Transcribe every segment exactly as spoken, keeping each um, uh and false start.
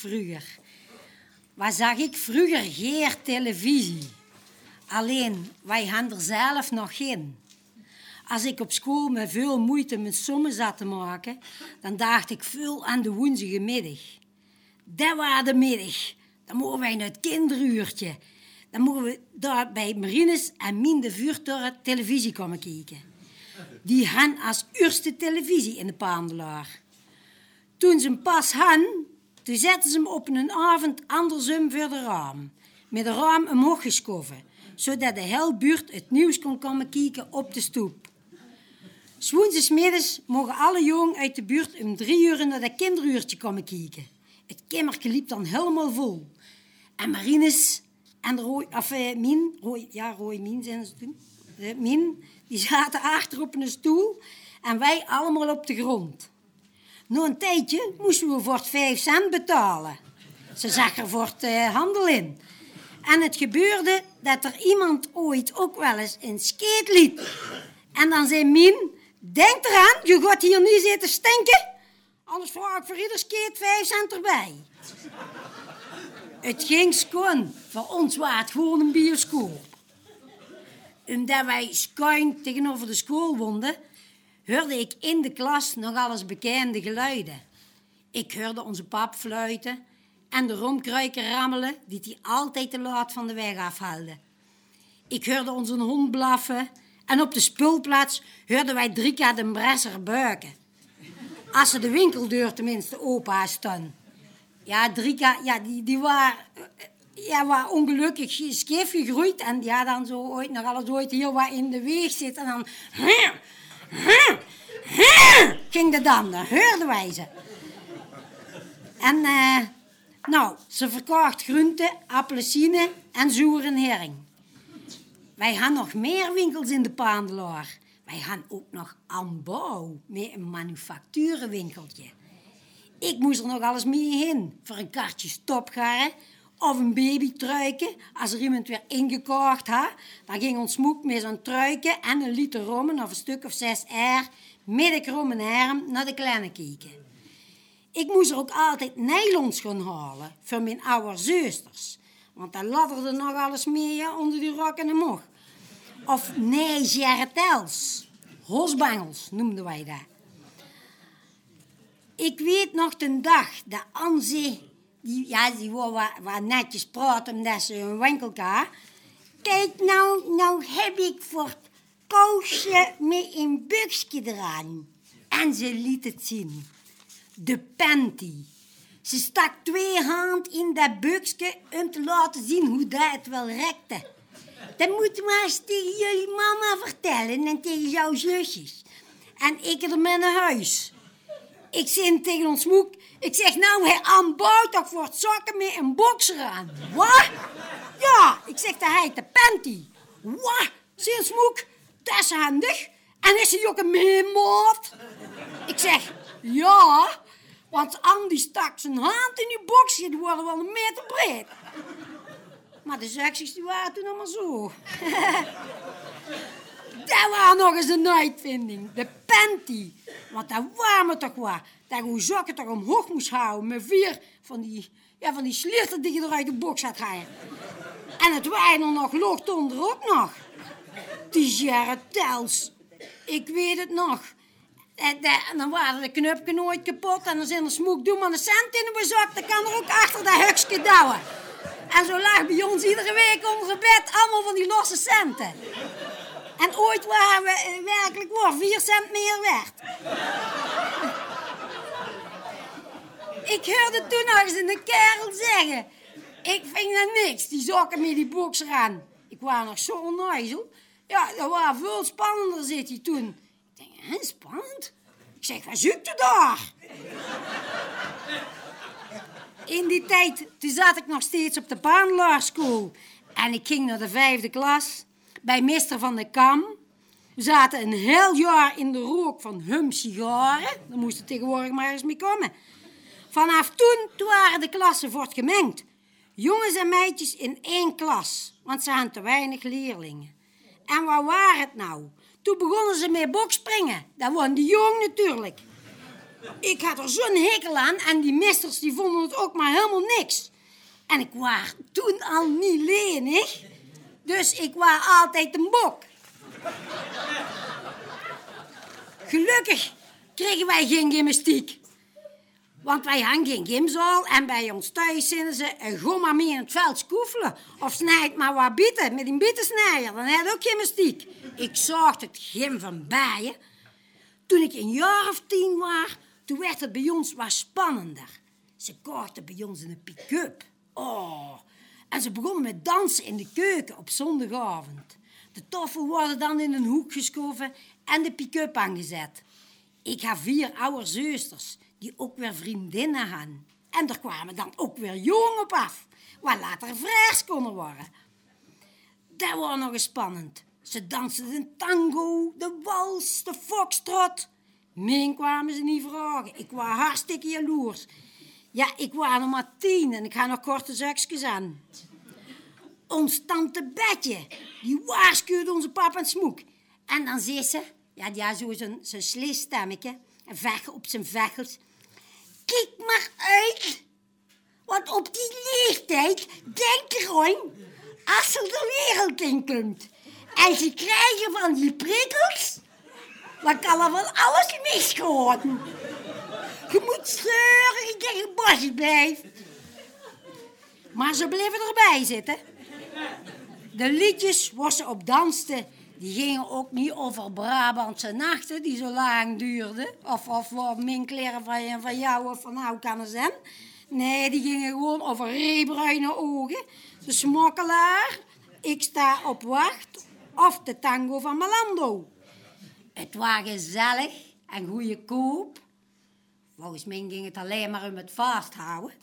vroeger. Wat zag ik vroeger? Geen televisie. Alleen, wij hadden er zelf nog geen. Als ik op school met veel moeite mijn sommen zat te maken, dan dacht ik veel aan de woensige middag. Dat was de middag. Dan mogen wij naar het kinderuurtje. Dan mogen we daar bij Marines en Mien de Vuurtoren televisie komen kijken. Die hadden als eerste televisie in de Pandelaar. Toen ze hem pas hadden, toen zetten ze hem op een avond andersom voor de raam. Met de raam omhoog geschoven, zodat de hele buurt het nieuws kon komen kijken op de stoep. 'S Woensdagsmiddags mogen alle jongen uit de buurt om drie uur naar dat kinderuurtje komen kijken. Het kimmerke liep dan helemaal vol. En Marines en de Roy, of, uh, Mien, Roy, ja, Roy Mien zijn ze toen. De Mien, die zaten achter op een stoel en wij allemaal op de grond. Na een tijdje moesten we voor het vijf cent betalen. Ze zag er voor het uh, handel in. En het gebeurde dat er iemand ooit ook wel eens een skate liep. En dan zei Mien, denk eraan, je gaat hier niet zitten stinken. Anders vraag ik voor ieder skate vijf cent erbij. Het ging schoon. Voor ons was het gewoon een bioscoop. Omdat wij schuin tegenover de school woonden, hoorde ik in de klas nog alles bekende geluiden. Ik hoorde onze pap fluiten en de romkruiken rammelen die hij altijd te laat van de weg afhaalde. Ik hoorde onze hond blaffen en op de speelplaats hoorden wij drie keer de bresser buiken. Als ze de winkeldeur tenminste open had staan. Ja, drie keer, ja, die, die waren ja, waar ongelukkig scheef gegroeid en die had dan zo ooit nog alles ooit hier wat in de weg zit en dan ging de dan, dan hoorden wij ze. En uh, nou, ze verkocht groenten, appelsine en zoeren herring. Wij hadden nog meer winkels in de Pandelaar. Wij hadden ook nog aanbouw met een manufacturenwinkeltje. Ik moest er nog alles mee heen. Voor een kartje stopgaren of een babytruiken. Als er iemand weer ingekocht had, dan ging ons moek met zo'n truiken en een liter rommen of een stuk of zes air met een kromme herm naar de kleine kijken. Ik moest er ook altijd nylons gaan halen voor mijn oude zusters. Want daar ladderde nog alles mee onder die rok en de mog. Of nee, jarretels. Hosbangels noemden wij dat. Ik weet nog de dag dat Anze, die, ja, die wou wat, wat netjes praten omdat ze een winkel had. Kijk, nou, nou heb ik voor het kousje met een buksje eraan. En ze liet het zien. De panty. Ze stak twee handen in dat buksje om te laten zien hoe dat het wel rekte. Dat moet je maar eens tegen jullie mama vertellen en tegen jouw zusjes. En ik er met naar huis. Ik zei tegen ons moek, ik zeg nou, hij aanbouwt toch voor het zakken met een bokser aan. Wat? Ja, ik zeg dat hij de panty. Wat? Sinds moek, dat is handig. En is hij ook een meemaat? Ik zeg, ja, want Andy stak zijn hand in die boxje, die worden wel een meter breed. Maar de zakjes die waren toen allemaal zo. Dat was nog eens een uitvinding. De panty. Want dat was me toch wat. Dat je zakken toch omhoog moest houden. Met vier van die, ja, van die slierten die je er uit de box had gehaald. En het waren er nog loogt onder ook nog. Die jarretels. Ik weet het nog. En, en dan waren de knupken nooit kapot. En dan zijn er smoek, doe maar een cent in de zak. Dan kan er ook achter dat hukje douwen. En zo lag bij ons iedere week onder het bed allemaal van die losse centen. En ooit waren we werkelijk waar vier cent meer waard. Ik hoorde toen nog eens een kerel zeggen. Ik vind dat niks, die zakken met die bokser aan. Ik was nog zo onnozel. Ja, dat was veel spannender, zit hij toen. Ik denk, hè, spannend? Ik zeg, wat zoekt u daar? In die tijd, toen zat ik nog steeds op de Pandelaarschool. En ik ging naar de vijfde klas bij meester Van de Kam. We zaten een heel jaar in de rook van hum sigaren. Daar moest er tegenwoordig maar eens mee komen. Vanaf toen, toen waren de klassen wordt gemengd. Jongens en meisjes in één klas, want ze hadden te weinig leerlingen. En wat was het nou? Toen begonnen ze met bokspringen. Dat was de jong natuurlijk. Ik had er zo'n hekel aan en die misters die vonden het ook maar helemaal niks. En ik was toen al niet lenig, dus ik was altijd een bok. Gelukkig kregen wij geen gymnastiek. Want wij hadden geen gymzaal en bij ons thuis zinnen ze gewoon maar mee in het veld skoefelen. Of snijd maar wat bieten met een bietensnijer, dan had je ook gymnastiek. Ik zag het gym van bijen. Toen ik een jaar of tien was, toen werd het bij ons wat spannender. Ze kochten bij ons een pick-up. Oh, en ze begonnen met dansen in de keuken op zondagavond. De toffel worden dan in een hoek geschoven en de pick-up aangezet. Ik had vier oude zusters die ook weer vriendinnen hadden. En er kwamen dan ook weer jongen op af, waar later vrijers konden worden. Dat was nog eens spannend. Ze dansten de tango, de wals, de foxtrot. Meen kwamen ze niet vragen. Ik was hartstikke jaloers. Ja, ik was nog maar tien en ik had nog korte zakjes aan. Ons tante Betje, die waarschuwde onze papa en smoek. En dan zei ze, ja, die had zo zo'n zo sleestemmetje, een veg op zijn veggels. Kijk maar uit, want op die leeftijd denk erom, als ze de wereld in komt en ze krijgen van die prikkels, dan kan er van alles misgaan. Je moet zeuren dat je bosje blijft. Maar ze bleven erbij zitten. De liedjes waar ze op dansten, die gingen ook niet over Brabantse nachten die zo lang duurden. Of, of wat mijn kleren van, van jou of van jou kan zijn. Nee, die gingen gewoon over reebruine ogen. De smokkelaar, ik sta op wacht. Of de tango van Melando. Het was gezellig en goedkoop. Volgens mij ging het alleen maar om het vasthouden.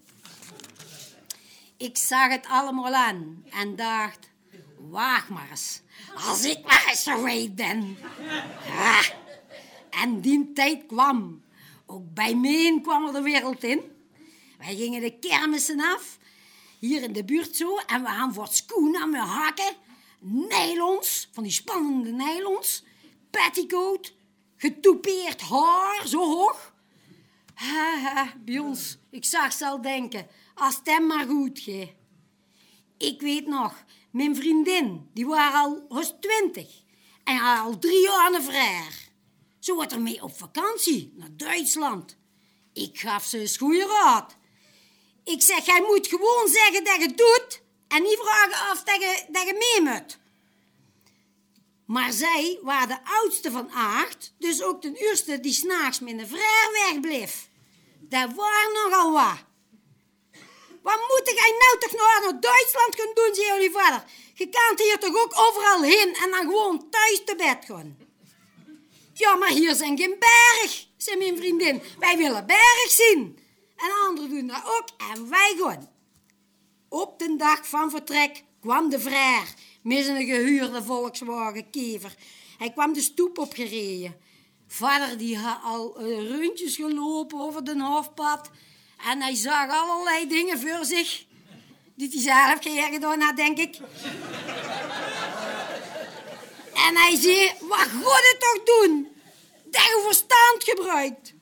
Ik zag het allemaal aan en dacht, wacht maar eens, als ik maar eens zo weet ben. Ja. En die tijd kwam. Ook bij mij kwam er de wereld in. Wij gingen de kermissen af, hier in de buurt zo, en we hadden voor het schoenen aan mijn hakken, nylons, van die spannende nylons, petticoat, getoupeerd haar, zo hoog. Ha, ha, bij ons, ik zag ze al denken, als het hem maar goed gaat. Ik weet nog, mijn vriendin, die waren al was twintig en had al drie jaar een vrijer. Ze wordt ermee op vakantie naar Duitsland. Ik gaf ze eens goede raad. Ik zeg, jij moet gewoon zeggen dat je het doet en niet vragen of dat je, dat je mee moet. Maar zij waren de oudste van acht, dus ook de eerste die 's nachts met een vrijer wegbleef. Dat was nogal wat. Wat moet jij nou toch nog naar Duitsland gaan doen, zei jullie vader? Je kan hier toch ook overal heen en dan gewoon thuis te bed gaan? Ja, maar hier zijn geen berg, zei mijn vriendin. Wij willen berg zien. En anderen doen dat ook en wij gaan. Op de dag van vertrek kwam de vrijer met zijn gehuurde Volkswagen Kever. Hij kwam de stoep opgereden. Vader die had al uh, rondjes gelopen over de hoofdpad. En hij zag allerlei dingen voor zich. Die hij zelf geen gedaan had, denk ik. En hij zei, wat gaat het toch doen? Dat je verstand gebruikt.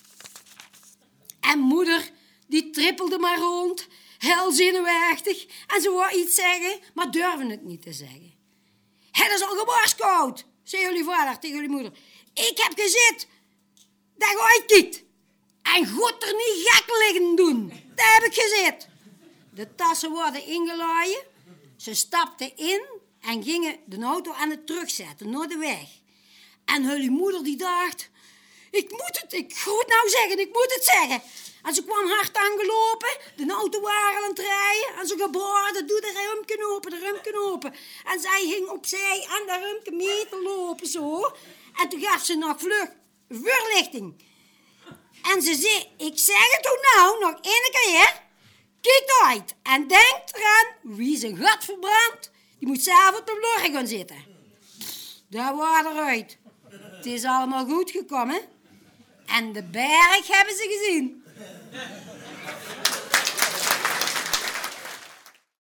En moeder, die trippelde maar rond, heel zenuwachtig. En ze wou iets zeggen, maar durfde het niet te zeggen. Het is al gewaarschuwd, zei jullie vader tegen jullie moeder. Ik heb gezet dat je uitkijkt. En goed er niet gek liggen doen. Dat heb ik gezet. De tassen worden ingelaaien. Ze stapten in en gingen de auto aan het terugzetten naar de weg. En jullie moeder die dacht, ik moet het, ik goed nou zeggen, ik moet het zeggen. En ze kwam hard aangelopen, de auto waren aan het rijden. En ze geboren, doe de ruimken open, de ruimken open. En zij ging opzij aan de ruimken mee te lopen zo. En toen gaf ze nog vlug verlichting. En ze zei, ik zeg het ook nou, nog één keer. Kijk uit en denk eraan, wie zijn gat verbrandt, die moet zelf op de vlog gaan zitten. Daar was eruit. Het is allemaal goed gekomen. En de berg hebben ze gezien.